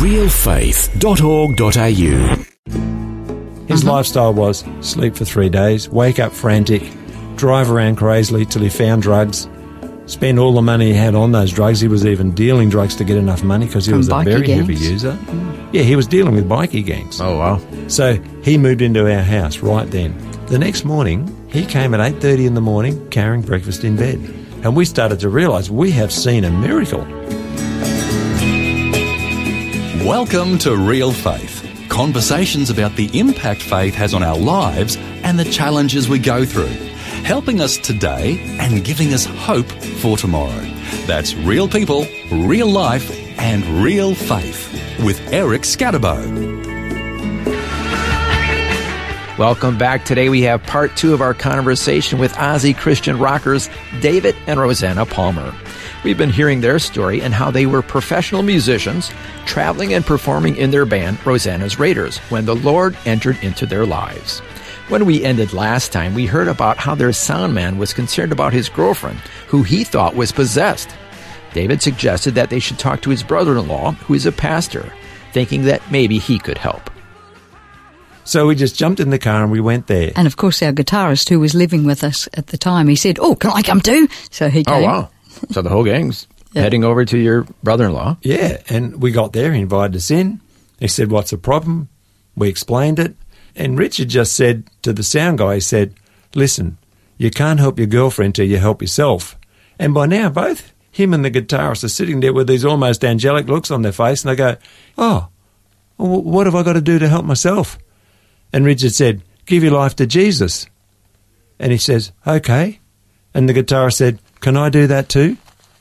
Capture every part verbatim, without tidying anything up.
real faith dot org dot a u. His mm-hmm. lifestyle was sleep for three days, wake up frantic, drive around crazily till he found drugs, spend all the money he had on those drugs. He was even dealing drugs to get enough money because he From was a very gangs. heavy user. Mm. Yeah, he was dealing with bikie gangs. Oh, wow. So he moved into our house right then. The next morning, he came at eight thirty in the morning carrying breakfast in bed. And we started to realise we have seen a miracle. Welcome to Real Faith. Conversations about the impact faith has on our lives and the challenges we go through. Helping us today and giving us hope for tomorrow. That's real people, real life and real faith with Eric Scatterbo. Welcome back. Today we have part two of our conversation with Aussie Christian rockers David and Rosanna Palmer. We've been hearing their story and how they were professional musicians traveling and performing in their band Rosanna's Raiders when the Lord entered into their lives. When we ended last time, we heard about how their sound man was concerned about his girlfriend, who he thought was possessed. David suggested that they should talk to his brother-in-law, who is a pastor, thinking that maybe he could help. So we just jumped in the car and we went there. And of course our guitarist who was living with us at the time, he said, oh, can I come too? So he came. Oh, wow. So the whole gang's yeah. heading over to your brother-in-law. Yeah, and we got there, he invited us in. He said, what's the problem? We explained it. And Richard just said to the sound guy, he said, listen, you can't help your girlfriend till you help yourself. And by now, both him and the guitarist are sitting there with these almost angelic looks on their face, and they go, oh, well, what have I got to do to help myself? And Richard said, give your life to Jesus. And he says, okay. And the guitarist said, can I do that too?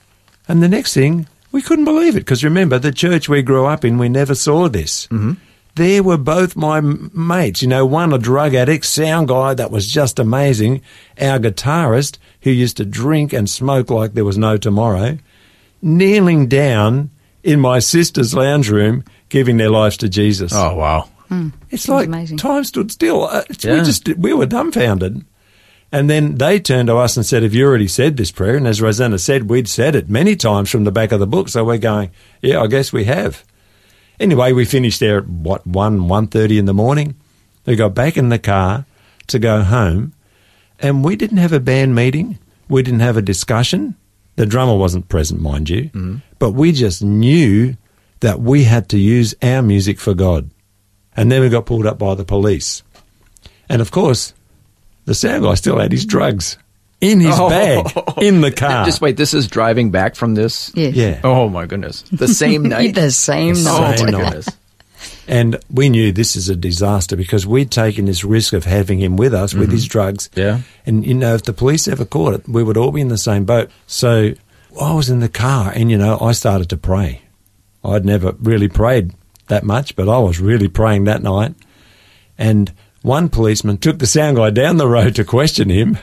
And the next thing, we couldn't believe it, because remember, the church we grew up in, we never saw this. Mm-hmm. There were both my mates, you know, one a drug addict, sound guy that was just amazing, our guitarist who used to drink and smoke like there was no tomorrow, kneeling down in my sister's lounge room, giving their lives to Jesus. Oh, wow. Mm, it's like amazing. Time stood still. Uh, it's, yeah. we, just, we were dumbfounded. And then they turned to us and said, have you already said this prayer? And as Rosanna said, we'd said it many times from the back of the book. So we're going, yeah, I guess we have. Anyway, we finished there at, what, one, one thirty in the morning. We got back in the car to go home, and we didn't have a band meeting. We didn't have a discussion. The drummer wasn't present, mind you. Mm-hmm. But we just knew that we had to use our music for God. And then we got pulled up by the police. And, of course, the sound guy still had his drugs in his oh. bag in the car. Just wait, this is driving back from this? Yes. Yeah. Oh, my goodness. The same night? the same the night. Same oh, my night. goodness. And we knew this is a disaster because we'd taken this risk of having him with us, mm-hmm. with his drugs. Yeah. And, you know, if the police ever caught it, we would all be in the same boat. So I was in the car and, you know, I started to pray. I'd never really prayed that much, but I was really praying that night. And one policeman took the sound guy down the road to question him,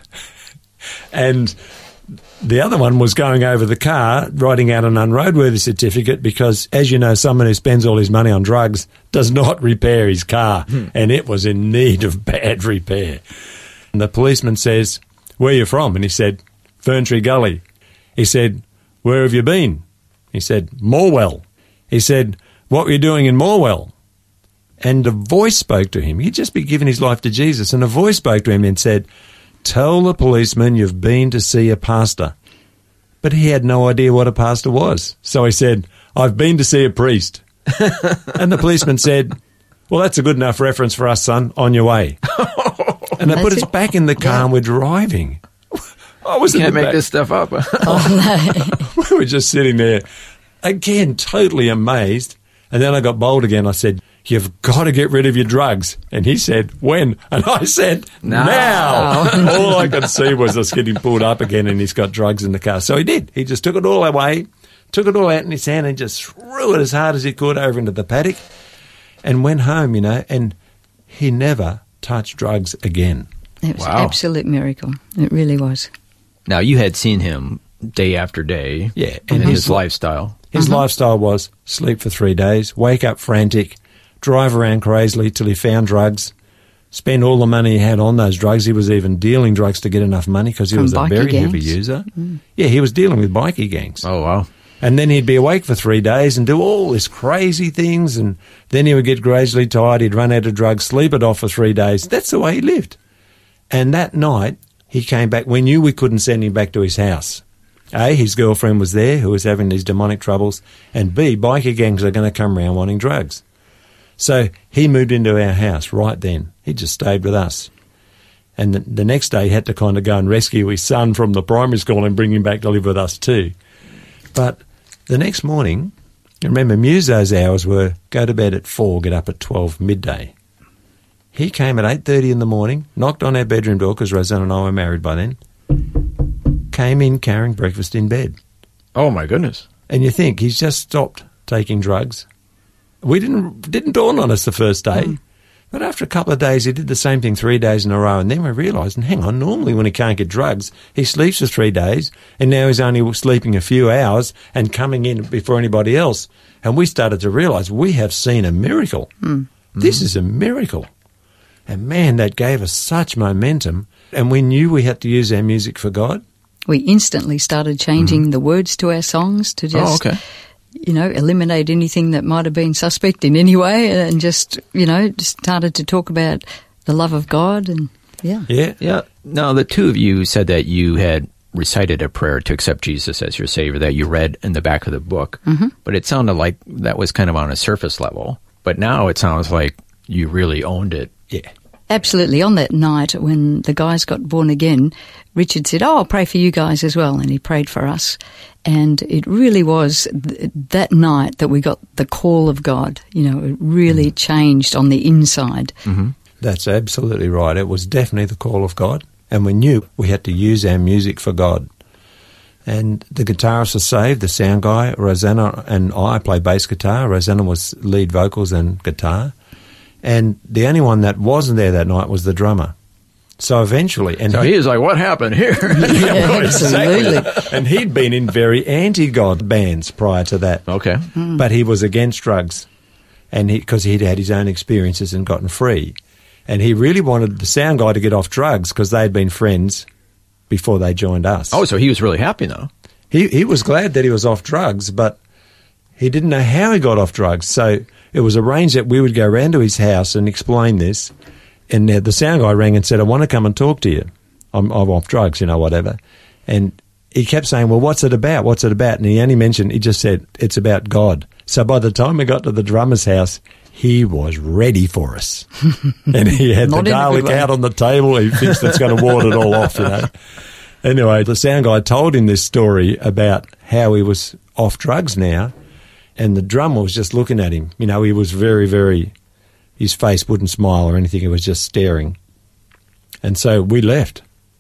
and the other one was going over the car, writing out an unroadworthy certificate because, as you know, someone who spends all his money on drugs does not repair his car, hmm. and it was in need of bad repair. And the policeman says, where are you from? And he said, Ferntree Gully. He said, where have you been? He said, Morwell. He said, what were you doing in Morwell? And a voice spoke to him. He'd just been giving his life to Jesus, and a voice spoke to him and said, tell the policeman you've been to see a pastor. But he had no idea what a pastor was. So he said, I've been to see a priest. And the policeman said, well, that's a good enough reference for us, son, on your way. And they put us back in the car yeah. and we're driving. I was you can't make back. this stuff up. Oh, no. We were just sitting there, again, totally amazed. And then I got bold again. I said, you've got to get rid of your drugs. And he said, when? And I said, now. now. All I could see was us getting pulled up again, and he's got drugs in the car. So he did. He just took it all away, took it all out in his hand and just threw it as hard as he could over into the paddock and went home, you know, and he never touched drugs again. It was wow. an absolute miracle. It really was. Now, you had seen him day after day. Yeah. And Mm-hmm. his lifestyle. His Mm-hmm. lifestyle was sleep for three days, wake up frantic, drive around crazily till he found drugs, spend all the money he had on those drugs. He was even dealing drugs to get enough money because he From was a bikie very gangs. heavy user. Mm. Yeah, he was dealing with bikie gangs. Oh, wow. And then he'd be awake for three days and do all these crazy things, and then he would get gradually tired, he'd run out of drugs, sleep it off for three days. That's the way he lived. And that night, he came back. We knew we couldn't send him back to his house. A, his girlfriend was there who was having these demonic troubles, and B, biker gangs are going to come around wanting drugs. So he moved into our house right then. He just stayed with us. And the, the next day, he had to kind of go and rescue his son from the primary school and bring him back to live with us too. But the next morning, remember, Muso's hours were go to bed at four, get up at twelve, midday. He came at eight thirty in the morning, knocked on our bedroom door, because Rosanna and I were married by then, came in carrying breakfast in bed. Oh, my goodness. And you think, he's just stopped taking drugs. We didn't didn't dawn on us the first day. Mm. But after a couple of days, he did the same thing three days in a row, and then we realised, and hang on, normally when he can't get drugs, he sleeps for three days, and now he's only sleeping a few hours and coming in before anybody else. And we started to realise we have seen a miracle. Mm. This mm. is a miracle. And man, that gave us such momentum, and we knew we had to use our music for God. We instantly started changing mm. the words to our songs to just... Oh, okay. you know, eliminate anything that might have been suspect in any way, and just, you know, just started to talk about the love of God, and yeah. Yeah. Yeah. Now, the two of you said that you had recited a prayer to accept Jesus as your Savior that you read in the back of the book, mm-hmm. but it sounded like that was kind of on a surface level. But now it sounds like you really owned it. Yeah. Absolutely. On that night when the guys got born again, Richard said, oh, I'll pray for you guys as well. And he prayed for us. And it really was th- that night that we got the call of God. You know, it really mm. changed on the inside. Mm-hmm. That's absolutely right. It was definitely the call of God. And we knew we had to use our music for God. And the guitarist was saved, the sound guy, Rosanna and I play bass guitar. Rosanna was lead vocals and guitar. And the only one that wasn't there that night was the drummer. So eventually... and So he, he was like, what happened here? Yeah, absolutely. Exactly. And he'd been in very anti-God bands prior to that. Okay. Mm. But he was against drugs, and he because he'd had his own experiences and gotten free. And he really wanted the sound guy to get off drugs because they'd been friends before they joined us. Oh, so he was really happy now. He, he was glad that he was off drugs, but he didn't know how he got off drugs. So it was arranged that we would go round to his house and explain this. And uh, the sound guy rang and said, I want to come and talk to you. I'm, I'm off drugs, you know, whatever. And he kept saying, well, what's it about? What's it about? And he only mentioned, he just said, it's about God. So by the time we got to the drummer's house, he was ready for us. And he had the garlic out on the table. He thinks that's going to ward it all off, you know. Anyway, the sound guy told him this story about how he was off drugs now. And the drummer was just looking at him. You know, he was very, very... his face wouldn't smile or anything. It was just staring. And so we left.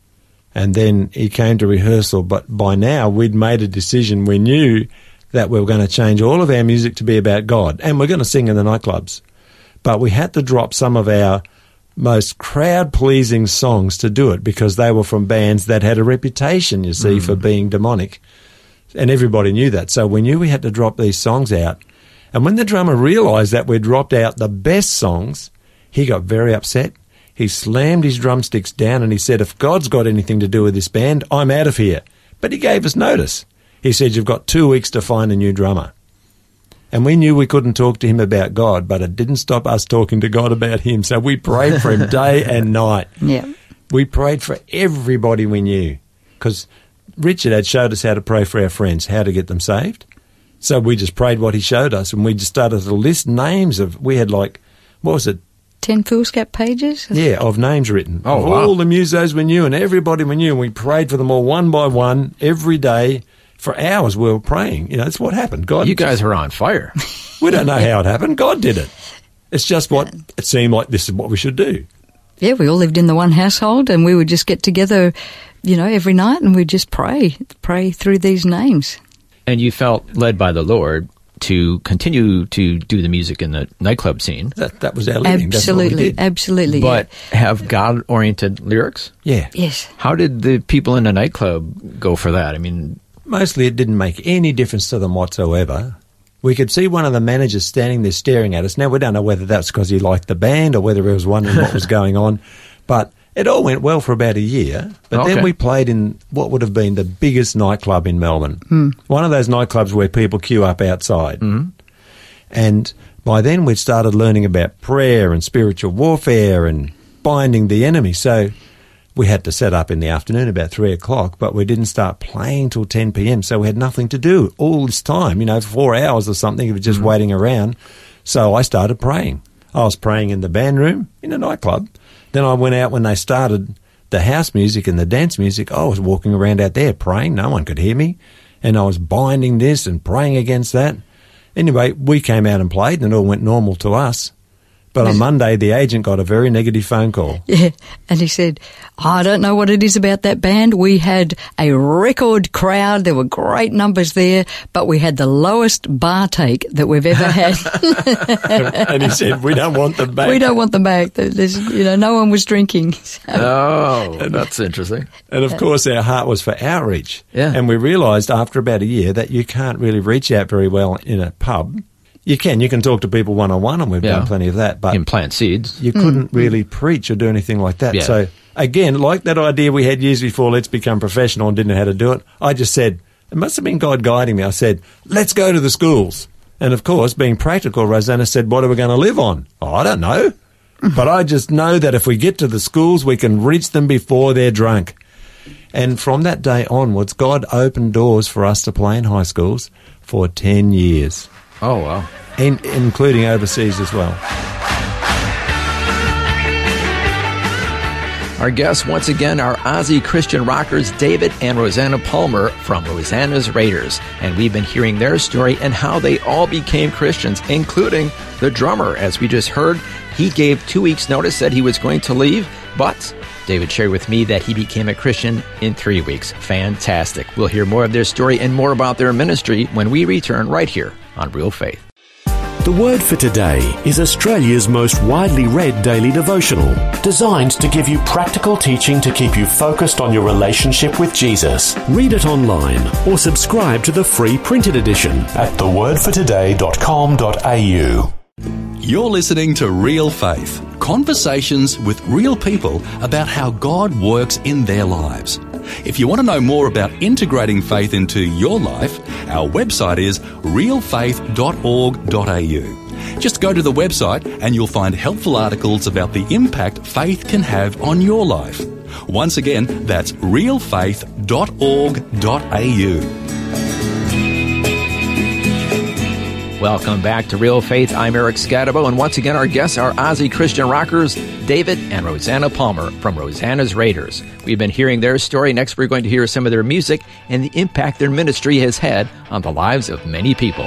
And then he came to rehearsal. But by now, we'd made a decision. We knew that we were going to change all of our music to be about God. And we're going to sing in the nightclubs. But we had to drop some of our most crowd-pleasing songs to do it because they were from bands that had a reputation, you see, mm. for being demonic. And everybody knew that. So we knew we had to drop these songs out. And when the drummer realised that we'd dropped out the best songs, he got very upset. He slammed his drumsticks down and he said, if God's got anything to do with this band, I'm out of here. But he gave us notice. He said, you've got two weeks to find a new drummer. And we knew we couldn't talk to him about God, but it didn't stop us talking to God about him. So we prayed for him day and night. Yeah. We prayed for everybody we knew because Richard had showed us how to pray for our friends, how to get them saved. So we just prayed what he showed us, and we just started to list names of, we had like, what was it? Ten foolscap pages? Yeah, of names written. Oh, of wow. all the musos we knew and everybody we knew, and we prayed for them all one by one every day for hours. We were praying. You know, that's what happened. God. You guys were on fire. We don't know how it happened. God did it. It's just what it seemed like this is what we should do. Yeah, we all lived in the one household, and we would just get together, you know, every night, and we'd just pray, pray through these names. And you felt led by the Lord to continue to do the music in the nightclub scene. That that was our living. Absolutely, That's what we did. absolutely. But yeah. have God-oriented lyrics? Yeah. Yes. How did the people in the nightclub go for that? I mean... Mostly it didn't make any difference to them whatsoever. We could see one of the managers standing there staring at us. Now, we don't know whether that's because he liked the band or whether he was wondering what was going on. But It all went well for about a year, but Okay. then we played in what would have been the biggest nightclub in Melbourne. Mm. One of those nightclubs where people queue up outside. Mm. And by then we'd started learning about prayer and spiritual warfare and binding the enemy. So we had to set up in the afternoon about three o'clock, but we didn't start playing till ten p.m, so we had nothing to do all this time, you know, four hours or something of just mm. waiting around. So I started praying. I was praying in the band room in a nightclub. Then I went out when they started the house music and the dance music. I was walking around out there praying. No one could hear me. And I was binding this and praying against that. Anyway, we came out and played and it all went normal to us. But on Monday, the agent got a very negative phone call. Yeah, and he said, I don't know what it is about that band. We had a record crowd. There were great numbers there, but we had the lowest bar take that we've ever had. And he said, we don't want them back. We don't want them back. There's, you know, no one was drinking. So. Oh, that's interesting. And of course, our heart was for outreach. Yeah. And we realised after about a year that you can't really reach out very well in a pub. You can. You can talk to people one-on-one, and we've Yeah. done plenty of that. But And plant seeds. you couldn't really preach or do anything like that. Yeah. So, again, like that idea we had years before, let's become professional, and didn't know how to do it, I just said, it must have been God guiding me. I said, let's go to the schools. And, of course, being practical, Rosanna said, what are we going to live on? Oh, I don't know. But I just know that if we get to the schools, we can reach them before they're drunk. And from that day onwards, God opened doors for us to play in high schools for ten years. Oh, wow. In, including overseas as well. Our guests, once again, are Aussie Christian rockers David and Rosanna Palmer from Rosanna's Raiders. And we've been hearing their story and how they all became Christians, including the drummer. As we just heard, he gave two weeks' notice that he was going to leave, but David shared with me that he became a Christian in three weeks. Fantastic. We'll hear more of their story and more about their ministry when we return right here on Real Faith. The Word for Today is Australia's most widely read daily devotional, designed to give you practical teaching to keep you focused on your relationship with Jesus. Read it online or subscribe to the free printed edition at the word for today dot com dot a u. You're listening to Real Faith, conversations with real people about how God works in their lives. If you want to know more about integrating faith into your life, our website is real faith dot org dot a u. Just go to the website and you'll find helpful articles about the impact faith can have on your life. Once again, that's real faith dot org dot a u. Welcome back to Real Faith. I'm Eric Scatabo, and once again our guests are Aussie Christian rockers David and Rosanna Palmer from Rosanna's Raiders. We've been hearing their story. Next we're going to hear some of their music and the impact their ministry has had on the lives of many people. We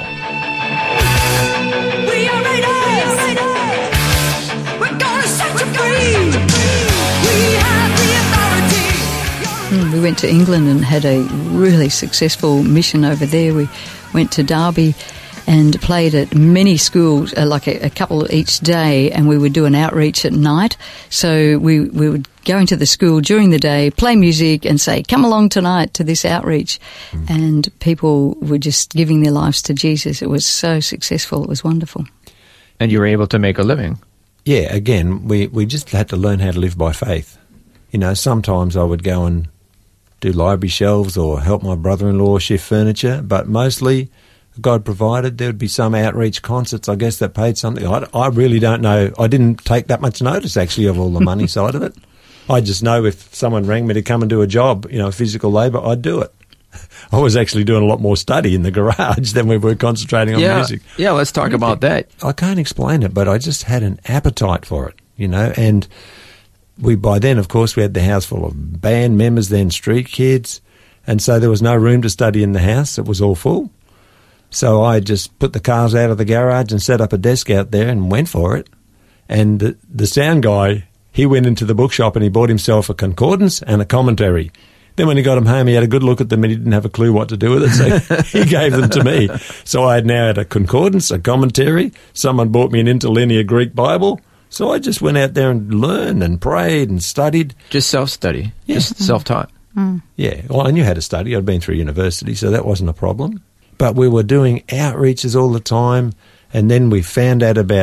are Raiders! We're gonna set you free! We have the authority! Mm, we went to England and had a really successful mission over there. We went to Derby and played at many schools, uh, like a, a couple each day, and we would do an outreach at night. So we, we would go into the school during the day, play music, and say, come along tonight to this outreach. Mm. And people were just giving their lives to Jesus. It was so successful. It was wonderful. And you were able to make a living. Yeah, again, we, we just had to learn how to live by faith. You know, sometimes I would go and do library shelves or help my brother-in-law shift furniture, but mostly God provided. There would be some outreach concerts, I guess, that paid something. I, I really don't know. I didn't take that much notice, actually, of all the money side of it. I just know if someone rang me to come and do a job, you know, physical labour, I'd do it. I was actually doing a lot more study in the garage than we were concentrating on yeah, music. Yeah, let's talk about that. I can't explain it, but I just had an appetite for it, you know, and we, by then, of course, we had the house full of band members, then street kids, and so there was no room to study in the house. It was all full. So I just put the cars out of the garage and set up a desk out there and went for it. And the, the sound guy, he went into the bookshop and he bought himself a concordance and a commentary. Then when he got them home, he had a good look at them and he didn't have a clue what to do with it, so he gave them to me. So I had now had a concordance, a commentary. Someone bought me an interlinear Greek Bible. So I just went out there and learned and prayed and studied. Just self-study, Yeah. just self-taught. Mm. Yeah, well, I knew how to study. I'd been through university, so that wasn't a problem. But we were doing outreaches all the time, and then we found out about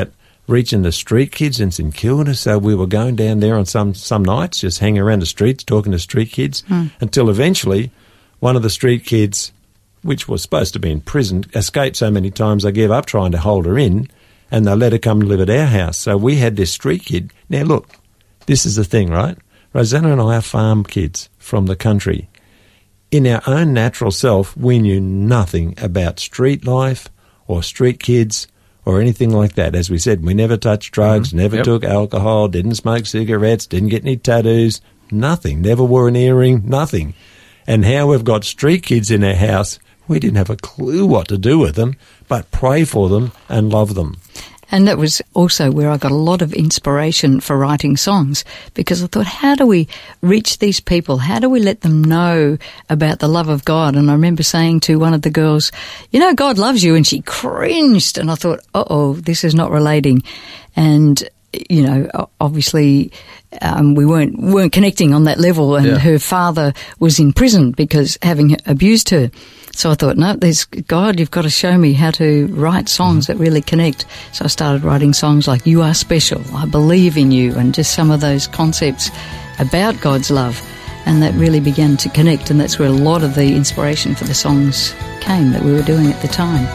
reaching the street kids in St Kilda. So we were going down there on some, some nights, just hanging around the streets, talking to street kids, mm. until eventually one of the street kids, which was supposed to be in prison, escaped so many times they gave up trying to hold her in, and they let her come and live at our house. So we had this street kid. Now, look, this is the thing, right? Rosanna and I are farm kids from the country. In our own natural self, we knew nothing about street life or street kids or anything like that. As we said, we never touched drugs, mm-hmm. never yep. took alcohol, didn't smoke cigarettes, didn't get any tattoos, nothing, never wore an earring, nothing. And how we've got street kids in our house, we didn't have a clue what to do with them, but pray for them and love them. And that was also where I got a lot of inspiration for writing songs, because I thought, how do we reach these people? How do we let them know about the love of God? And I remember saying to one of the girls, you know, God loves you. And she cringed. And I thought, uh-oh, this is not relating. And, you know, obviously um, we weren't weren't connecting on that level. And yeah. her father was in prison because having abused her. So I thought, no, there's God, you've got to show me how to write songs that really connect. So I started writing songs like You Are Special, I Believe in You, and just some of those concepts about God's love. And that really began to connect, and that's where a lot of the inspiration for the songs came that we were doing at the time.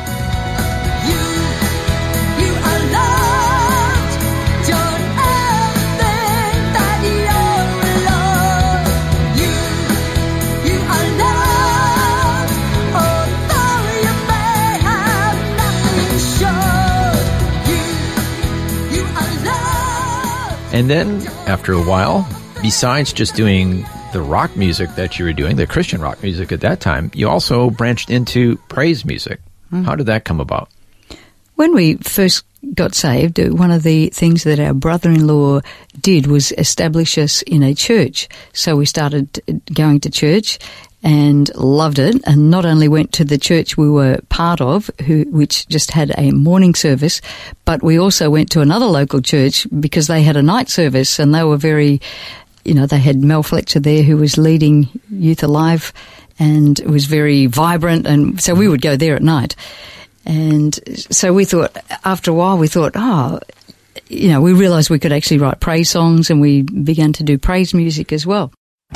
And then, after a while, besides just doing the rock music that you were doing, the Christian rock music at that time, you also branched into praise music. Mm. How did that come about? When we first got saved, one of the things that our brother-in-law did was establish us in a church. So we started going to church and loved it, and not only went to the church we were part of, who, which just had a morning service, but we also went to another local church because they had a night service, and they were very, you know, they had Mel Fletcher there who was leading Youth Alive, and it was very vibrant, and so we would go there at night. And so we thought, after a while, we thought, oh, you know, we realised we could actually write praise songs, and we began to do praise music as well.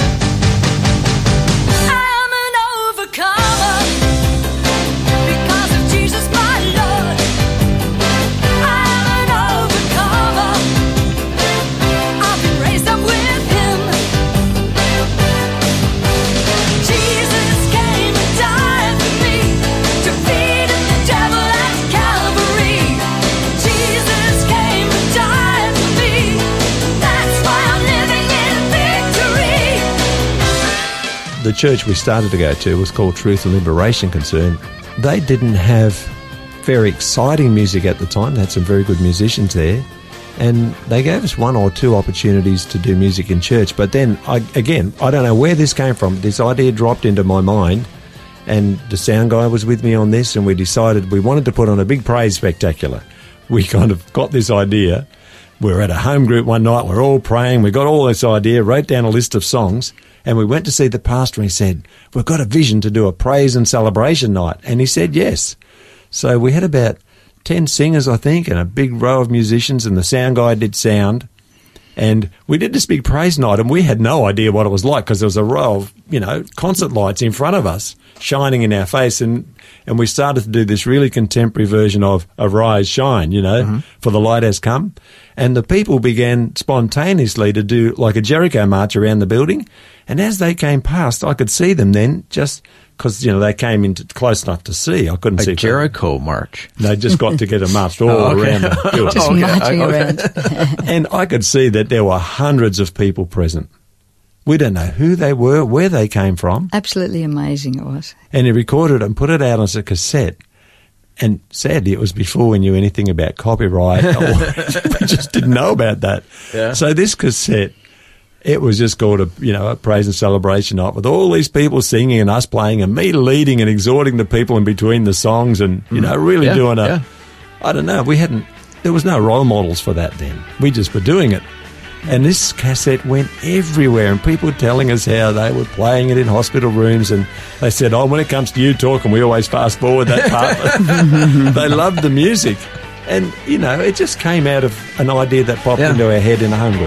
The church we started to go to was called Truth and Liberation Concern. They didn't have very exciting music at the time. They had some very good musicians there. And they gave us one or two opportunities to do music in church. But then, I, again, I don't know where this came from. This idea dropped into my mind. And the sound guy was with me on this, and we decided we wanted to put on a big praise spectacular. We kind of got this idea. We were at a home group one night. We we're all praying. We got all this idea, wrote down a list of songs. And we went to see the pastor, and he said, we've got a vision to do a praise and celebration night. And he said yes. So we had about ten singers, I think, and a big row of musicians, and the sound guy did sound. And we did this big praise night, and we had no idea what it was like because there was a row of, you know, concert lights in front of us shining in our face. And, and we started to do this really contemporary version of Arise, Shine, you know, mm-hmm. for the light has come. And the people began spontaneously to do like a Jericho march around the building. And as they came past, I could see them then just because, you know, they came in close enough to see. I couldn't a see. A Jericho them. March. They just got together marched all oh, okay. around the building. Just okay. marching okay. around. And I could see that there were hundreds of people present. We don't know who they were, where they came from. Absolutely amazing it was. And he recorded it and put it out as a cassette. And sadly, it was before we knew anything about copyright. Or we just didn't know about that. Yeah. So this cassette, it was just called a, you know, a praise and celebration night with all these people singing and us playing and me leading and exhorting the people in between the songs and, you know, really yeah, doing a, yeah. I don't know, we hadn't, there was no role models for that then. We just were doing it. And this cassette went everywhere, and people were telling us how they were playing it in hospital rooms, and they said, oh, when it comes to you talking, we always fast forward that part. They loved the music. And, you know, it just came out of an idea that popped Yeah. into our head in a home group.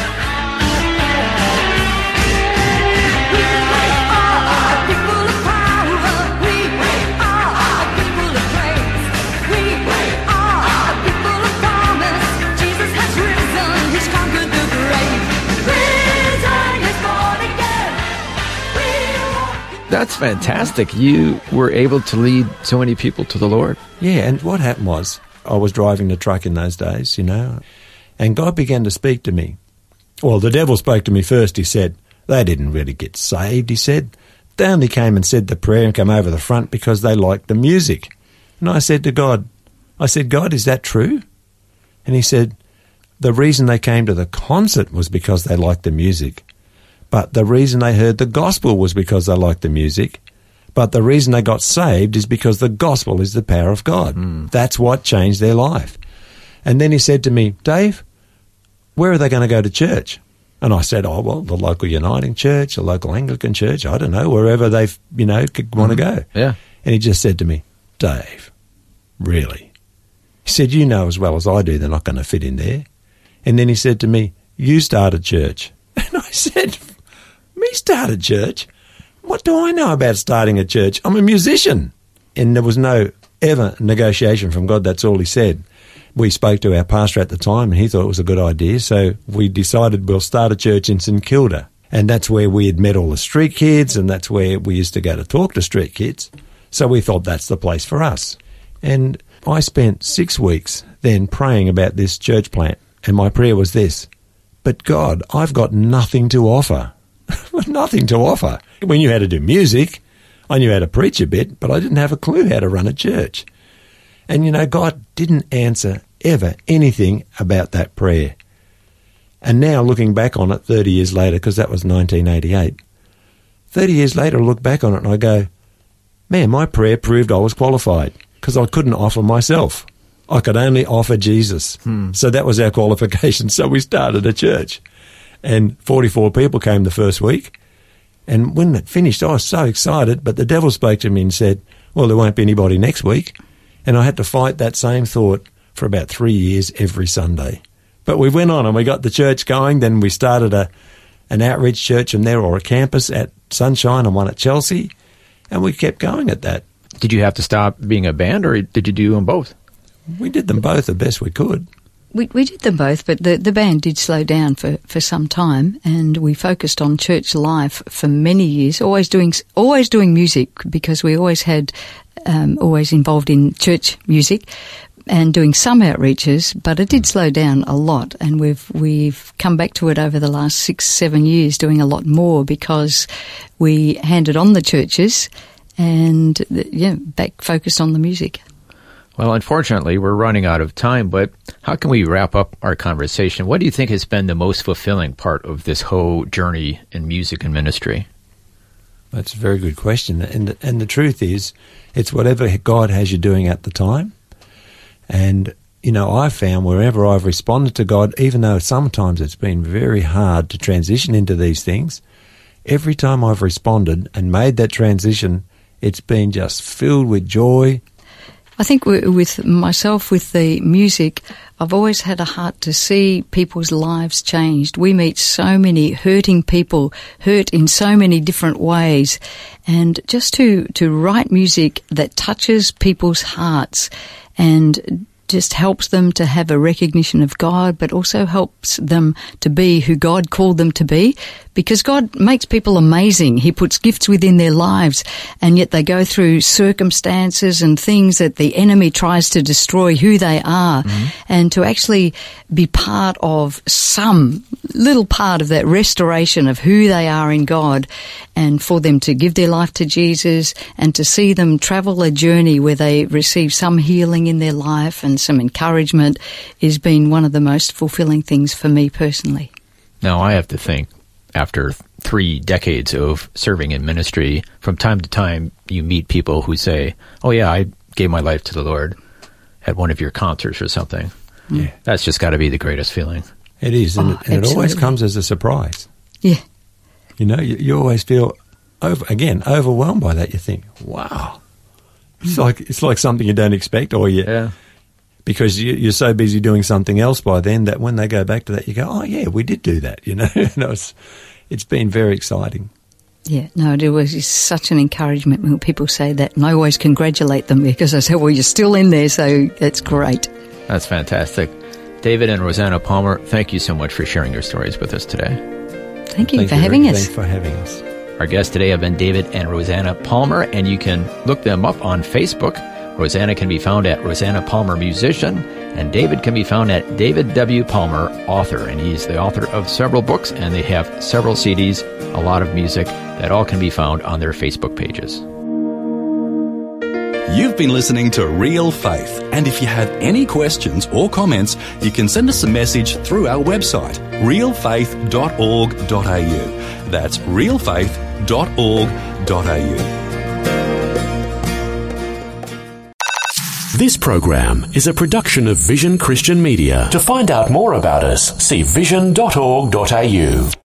That's fantastic. You were able to lead so many people to the Lord. Yeah, and what happened was, I was driving the truck in those days, you know, and God began to speak to me. Well, the devil spoke to me first. He said, they didn't really get saved, he said. They only came and said the prayer and come over the front because they liked the music. And I said to God, I said, God, is that true? And he said, the reason they came to the concert was because they liked the music. But the reason they heard the gospel was because they liked the music. But the reason they got saved is because the gospel is the power of God. Mm. That's what changed their life. And then he said to me, Dave, where are they going to go to church? And I said, oh, well, the local Uniting Church, the local Anglican Church, I don't know, wherever they, you know, could want to Mm-hmm. go. Yeah. And he just said to me, Dave, really? He said, you know as well as I do they're not going to fit in there. And then he said to me, you start a church. And I said, me start a church? What do I know about starting a church? I'm a musician. And there was no ever negotiation from God. That's all he said. We spoke to our pastor at the time and he thought it was a good idea. So we decided we'll start a church in St Kilda. And that's where we had met all the street kids and that's where we used to go to talk to street kids. So we thought that's the place for us. And I spent six weeks then praying about this church plant. And my prayer was this, but God, I've got nothing to offer. Nothing to offer. We knew how to do music. I knew how to preach a bit, but I didn't have a clue how to run a church. And, you know, God didn't answer ever anything about that prayer. And now looking back on it thirty years later, because that was nineteen eighty-eight, thirty years later I look back on it and I go, man, my prayer proved I was qualified because I couldn't offer myself. I could only offer Jesus. Hmm. So that was our qualification. So we started a church. And forty-four people came the first week. And when it finished, I was so excited, but the devil spoke to me and said, well, there won't be anybody next week. And I had to fight that same thought for about three years every Sunday. But we went on and we got the church going. Then we started a an outreach church from there, or a campus at Sunshine and one at Chelsea. And we kept going at that. Did you have to stop being a band or did you do them both? We did them both the best we could. We we did them both, but the, the band did slow down for, for some time, and we focused on church life for many years, always doing always doing music because we always had um, always involved in church music and doing some outreaches. But it did slow down a lot, and we've we've come back to it over the last six seven years, doing a lot more because we handed on the churches and yeah, back focused on the music. Well, unfortunately, we're running out of time, but how can we wrap up our conversation? What do you think has been the most fulfilling part of this whole journey in music and ministry? That's a very good question. And, and the truth is, it's whatever God has you doing at the time. And, you know, I've found wherever I've responded to God, even though sometimes it's been very hard to transition into these things, every time I've responded and made that transition, it's been just filled with joy. I think with myself, with the music, I've always had a heart to see people's lives changed. We meet so many hurting people, hurt in so many different ways. And just to, to write music that touches people's hearts and just helps them to have a recognition of God, but also helps them to be who God called them to be. Because God makes people amazing. He puts gifts within their lives, and yet they go through circumstances and things that the enemy tries to destroy who they are. Mm-hmm. And to actually be part of some little part of that restoration of who they are in God, and for them to give their life to Jesus and to see them travel a journey where they receive some healing in their life and some encouragement has been one of the most fulfilling things for me personally. Now, I have to think, after three decades of serving in ministry, from time to time you meet people who say, oh yeah, I gave my life to the Lord at one of your concerts or something. Yeah. That's just got to be the greatest feeling. It is, and, Oh, it, and it always absolutely. comes as a surprise. Yeah. You know, you, you always feel, over, again, overwhelmed by that. You think, wow. It's like it's like something you don't expect, or you... Yeah. because you, you're so busy doing something else by then that when they go back to that, you go, oh, yeah, we did do that, you know. And it was, it's been very exciting. Yeah, no, it was such an encouragement when people say that, and I always congratulate them because I say, well, you're still in there, so that's great. That's fantastic. David and Rosanna Palmer, thank you so much for sharing your stories with us today. Thank you Thank for you, having Rick. us. Thanks for having us. Our guests today have been David and Rosanna Palmer, and you can look them up on Facebook. Rosanna can be found at Rosanna Palmer Musician, and David can be found at David W. Palmer Author, and he's the author of several books, and they have several C Ds, a lot of music, that all can be found on their Facebook pages. You've been listening to Real Faith, and if you have any questions or comments, you can send us a message through our website, real faith dot org dot a u. That's real faith dot org dot a u. This program is a production of Vision Christian Media. To find out more about us, see vision dot org dot a u.